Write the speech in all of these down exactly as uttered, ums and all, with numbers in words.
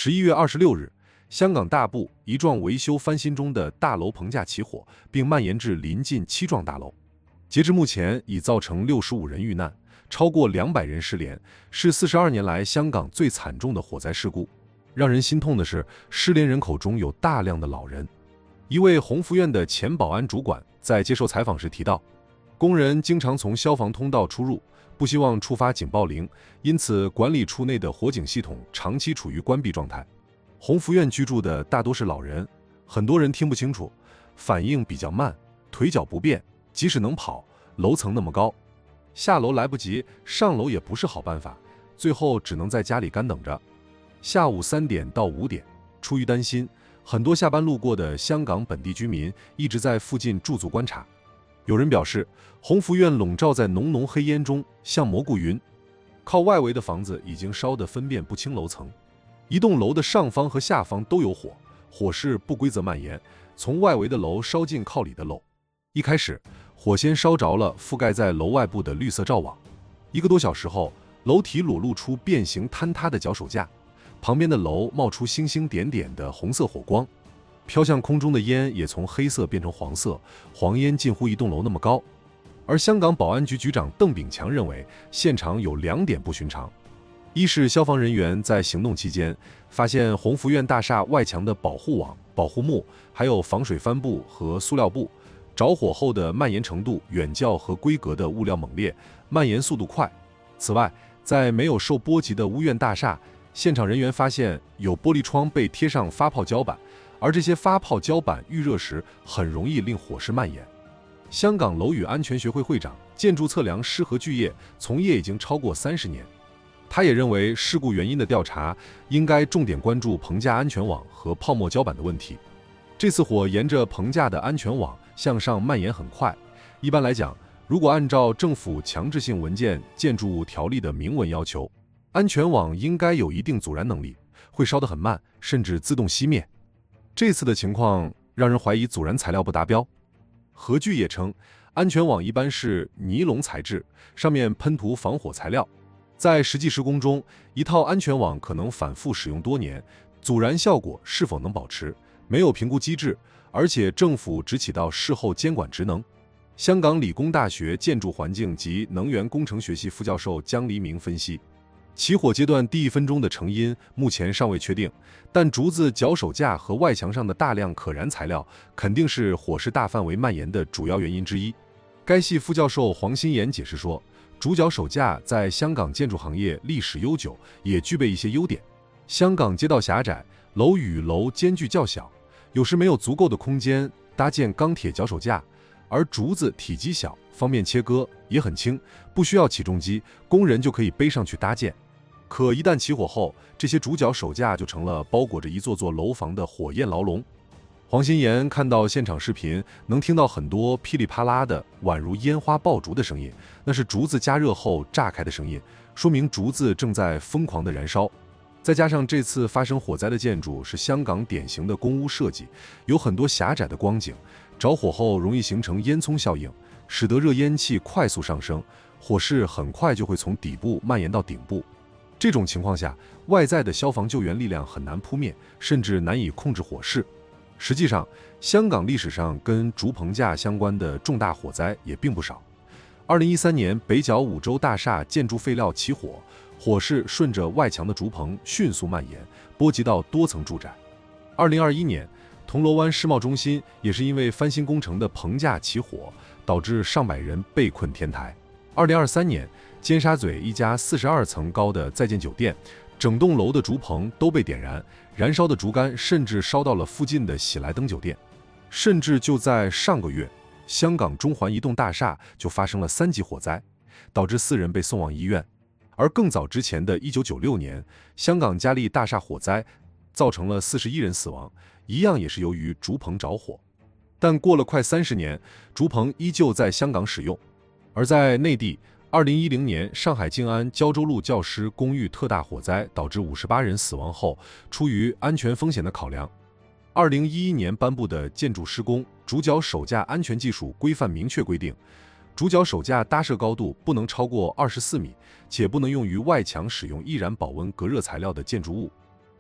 十一月二十六日，香港大埔一幢维修翻新中的大楼棚架起火，并蔓延至临近七幢大楼。截至目前，已造成六十五人遇难，超过两百人失联，是四十二年来香港最惨重的火灾事故。让人心痛的是，失联人口中有大量的老人。一位鸿福苑的前保安主管在接受采访时提到，工人经常从消防通道出入，不希望触发警报铃，因此管理处内的火警系统长期处于关闭状态。鸿福苑居住的大多是老人，很多人听不清楚，反应比较慢，腿脚不便，即使能跑，楼层那么高，下楼来不及，上楼也不是好办法，最后只能在家里干等着。下午三点到五点，出于担心，很多下班路过的香港本地居民一直在附近驻足观察。有人表示，鸿福苑笼罩在浓浓黑烟中，像蘑菇云。靠外围的房子已经烧得分辨不清楼层，一栋楼的上方和下方都有火，火势不规则蔓延，从外围的楼烧进靠里的楼。一开始，火先烧着了覆盖在楼外部的绿色罩网，一个多小时后，楼体裸露出变形坍塌的脚手架，旁边的楼冒出星星点点的红色火光，飘向空中的烟也从黑色变成黄色，黄烟近乎一栋楼那么高。而香港保安局局长邓炳强认为，现场有两点不寻常：一是消防人员在行动期间发现鸿福苑大厦外墙的保护网、保护幕，还有防水帆布和塑料布，着火后的蔓延程度远较和规格的物料猛烈，蔓延速度快。此外，在没有受波及的屋苑大厦，现场人员发现有玻璃窗被贴上发泡胶板，而这些发泡胶板遇热时很容易令火势蔓延。香港楼宇安全学会会长、建筑测量师何巨业从业已经超过三十年，他也认为事故原因的调查应该重点关注棚架安全网和泡沫胶板的问题。这次火沿着棚架的安全网向上蔓延很快，一般来讲，如果按照政府强制性文件《建筑物条例》的明文要求，安全网应该有一定阻燃能力，会烧得很慢，甚至自动熄灭。这次的情况让人怀疑阻燃材料不达标。何巨也称，安全网一般是尼龙材质，上面喷涂防火材料，在实际施工中，一套安全网可能反复使用多年，阻燃效果是否能保持，没有评估机制，而且政府只起到事后监管职能。香港理工大学建筑环境及能源工程学系副教授江黎明分析，起火阶段第一分钟的成因目前尚未确定，但竹子脚手架和外墙上的大量可燃材料肯定是火势大范围蔓延的主要原因之一。该系副教授黄新岩解释说，竹脚手架在香港建筑行业历史悠久，也具备一些优点。香港街道狭窄，楼与楼间距较小，有时没有足够的空间搭建钢铁脚手架，而竹子体积小，方便切割，也很轻，不需要起重机，工人就可以背上去搭建。可一旦起火后，这些竹脚手架就成了包裹着一座座楼房的火焰牢笼。黄新岩看到现场视频，能听到很多噼里啪啦的宛如烟花爆竹的声音，那是竹子加热后炸开的声音，说明竹子正在疯狂的燃烧。再加上这次发生火灾的建筑是香港典型的公屋设计，有很多狭窄的光景，着火后容易形成烟囱效应，使得热烟气快速上升，火势很快就会从底部蔓延到顶部。这种情况下，外在的消防救援力量很难扑灭，甚至难以控制火势。实际上，香港历史上跟竹棚架相关的重大火灾也并不少。二零一三年，北角五洲大厦建筑废料起火，火势顺着外墙的竹棚迅速蔓延，波及到多层住宅。二零二一年，铜锣湾世贸中心也是因为翻新工程的棚架起火，导致上百人被困天台。二零二三年，尖沙咀一家四十二层高的在建酒店，整栋楼的竹棚都被点燃，燃烧的竹竿甚至烧到了附近的喜来登酒店。甚至就在上个月，香港中环一栋大厦就发生了三级火灾，导致四人被送往医院。而更早之前的一九九六年，香港嘉利大厦火灾造成了四十一人死亡，一样也是由于竹棚着火。但过了快三十年，竹棚依旧在香港使用。而在内地，二零一零年上海静安胶州路教师公寓特大火灾导致五十八人死亡后，出于安全风险的考量，二零一一年颁布的建筑施工竹脚手架安全技术规范明确规定，竹脚手架搭设高度不能超过二十四米，且不能用于外墙使用易燃保温隔热材料的建筑物。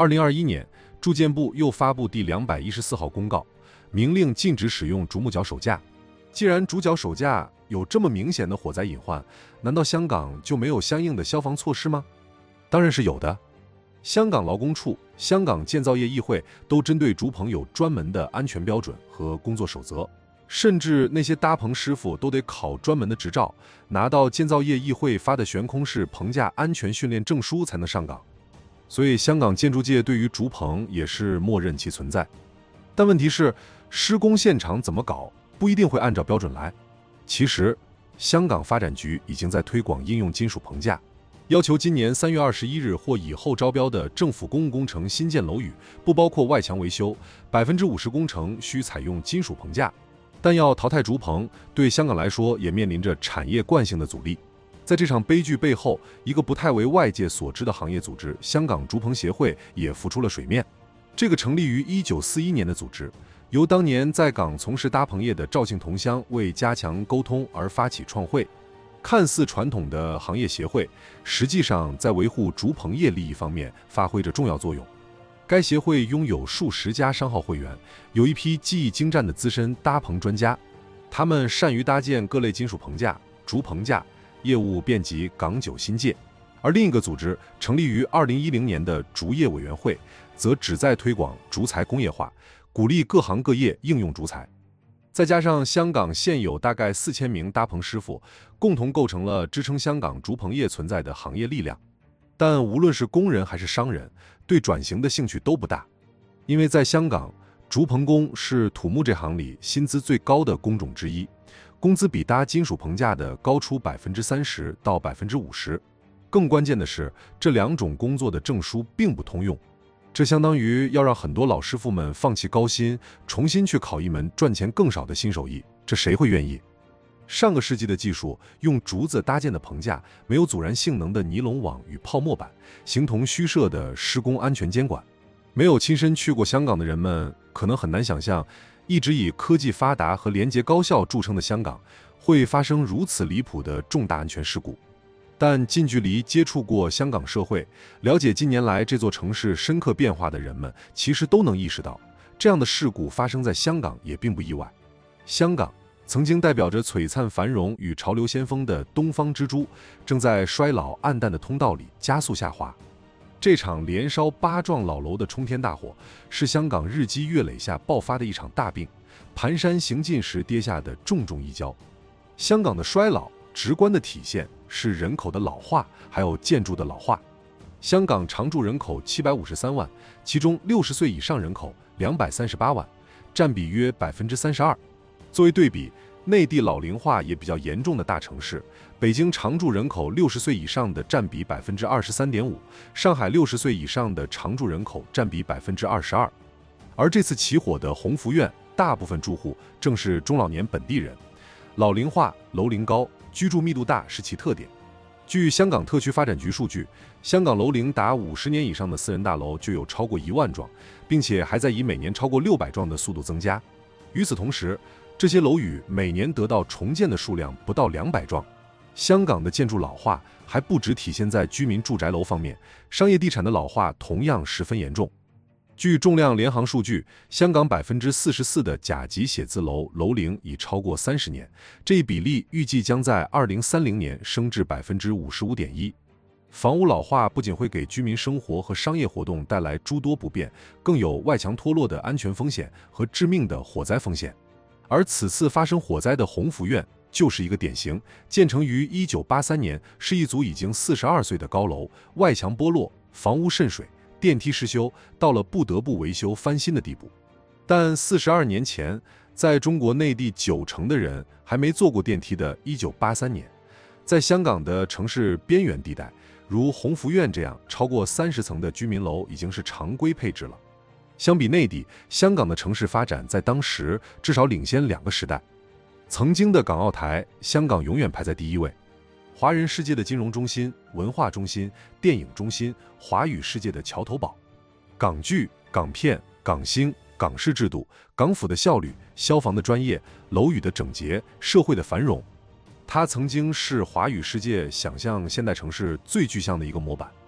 二零二一年，住建部又发布第两百一十四号公告，明令禁止使用竹木脚手架。既然竹脚手架有这么明显的火灾隐患，难道香港就没有相应的消防措施吗？当然是有的。香港劳工处、香港建造业议会都针对竹棚有专门的安全标准和工作守则，甚至那些搭棚师傅都得考专门的执照，拿到建造业议会发的悬空式棚架安全训练证书才能上岗。所以香港建筑界对于竹棚也是默认其存在。但问题是，施工现场怎么搞，不一定会按照标准来。其实，香港发展局已经在推广应用金属棚架，要求今年三月二十一日或以后招标的政府公务工程新建楼宇，不包括外墙维修，百分之五十工程需采用金属棚架。但要淘汰竹棚，对香港来说也面临着产业惯性的阻力。在这场悲剧背后，一个不太为外界所知的行业组织——香港竹棚协会也浮出了水面。这个成立于一九四一年的组织，由当年在港从事搭棚业的赵姓同乡为加强沟通而发起创会。看似传统的行业协会，实际上在维护竹棚业利益方面发挥着重要作用。该协会拥有数十家商号会员，有一批技艺精湛的资深搭棚专家，他们善于搭建各类金属棚架、竹棚架，业务遍及港九新界。而另一个组织成立于二零一零年的竹业委员会，则旨在推广竹材工业化，鼓励各行各业应用竹材。再加上香港现有大概四千名搭棚师傅，共同构成了支撑香港竹棚业存在的行业力量。但无论是工人还是商人，对转型的兴趣都不大，因为在香港，竹棚工是土木这行里薪资最高的工种之一，工资比搭金属棚架的高出百分之三十到百分之五十。更关键的是，这两种工作的证书并不通用，这相当于要让很多老师傅们放弃高薪，重新去考一门赚钱更少的新手艺，这谁会愿意？上个世纪的技术，用竹子搭建的棚架，没有阻燃性能的尼龙网与泡沫板，形同虚设的施工安全监管。没有亲身去过香港的人们，可能很难想象，一直以科技发达和廉洁高效著称的香港，会发生如此离谱的重大安全事故。但近距离接触过香港社会，了解近年来这座城市深刻变化的人们，其实都能意识到，这样的事故发生在香港也并不意外。香港曾经代表着璀璨繁荣与潮流先锋的东方之珠，正在衰老暗淡的通道里加速下滑。这场连烧八幢老楼的冲天大火，是香港日积月累下爆发的一场大病，蹒跚行进时跌下的重重一跤。香港的衰老直观的体现是人口的老化，还有建筑的老化。香港常住人口七百五十三万，其中六十岁以上人口两百三十八万，占比约百分之三十二。作为对比，内地老龄化也比较严重的大城市，北京常住人口六十岁以上的占比百分之二十三点五，上海六十岁以上的常住人口占比百分之二十二。而这次起火的鸿福苑，大部分住户正是中老年本地人，老龄化、楼龄高、居住密度大是其特点。据香港特区发展局数据，香港楼龄达五十年以上的私人大楼就有超过一万幢，并且还在以每年超过六百幢的速度增加。与此同时，这些楼宇每年得到重建的数量不到两百幢。香港的建筑老化还不只体现在居民住宅楼方面，商业地产的老化同样十分严重。据重量联行数据，香港百分之四十四的甲级写字楼楼龄已超过三十年，这一比例预计将在二零三零年升至百分之五十五点一。房屋老化不仅会给居民生活和商业活动带来诸多不便，更有外墙脱落的安全风险和致命的火灾风险。而此次发生火灾的鸿福苑就是一个典型，建成于一九八三年，是一组已经四十二岁的高楼，外墙剥落，房屋渗水，电梯失修，到了不得不维修翻新的地步。但四十二年前，在中国内地九成的人还没坐过电梯的一九八三年，在香港的城市边缘地带，如鸿福苑这样超过三十层的居民楼已经是常规配置了。相比内地，香港的城市发展在当时至少领先两个时代。曾经的港澳台，香港永远排在第一位。华人世界的金融中心、文化中心、电影中心，华语世界的桥头堡。港剧、港片、港星、港式制度、港府的效率、消防的专业、楼宇的整洁、社会的繁荣，它曾经是华语世界想象现代城市最具象的一个模板。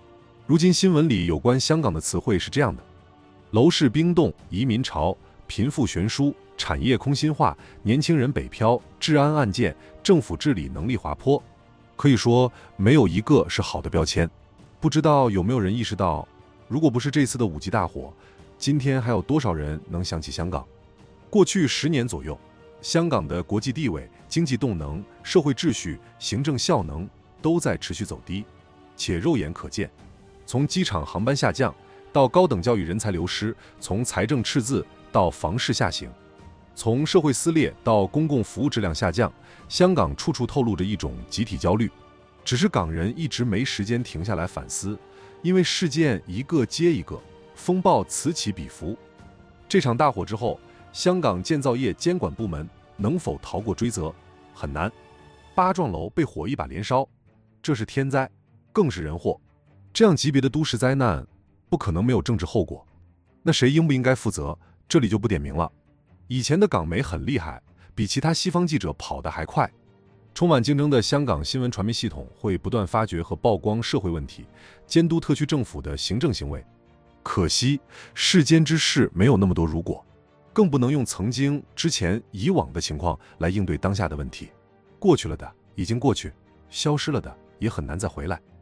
如今新闻里有关香港的词汇是这样的：楼市冰冻、移民潮、贫富悬殊、产业空心化、年轻人北漂、治安案件、政府治理能力滑坡。可以说，没有一个是好的标签。不知道有没有人意识到，如果不是这次的五级大火，今天还有多少人能想起香港？过去十年左右，香港的国际地位、经济动能、社会秩序、行政效能都在持续走低，且肉眼可见。从机场航班下降到高等教育人才流失，从财政赤字到房市下行，从社会撕裂到公共服务质量下降，香港处处透露着一种集体焦虑。只是港人一直没时间停下来反思，因为事件一个接一个，风暴此起彼伏。这场大火之后，香港建造业监管部门能否逃过追责？很难。八幢楼被火一把连烧，这是天灾，更是人祸。这样级别的都市灾难，不可能没有政治后果。那谁应不应该负责？这里就不点名了。以前的港媒很厉害，比其他西方记者跑得还快。充满竞争的香港新闻传媒系统会不断发掘和曝光社会问题，监督特区政府的行政行为。可惜世间之事没有那么多如果，更不能用曾经、之前、以往的情况来应对当下的问题。过去了的已经过去，消失了的也很难再回来。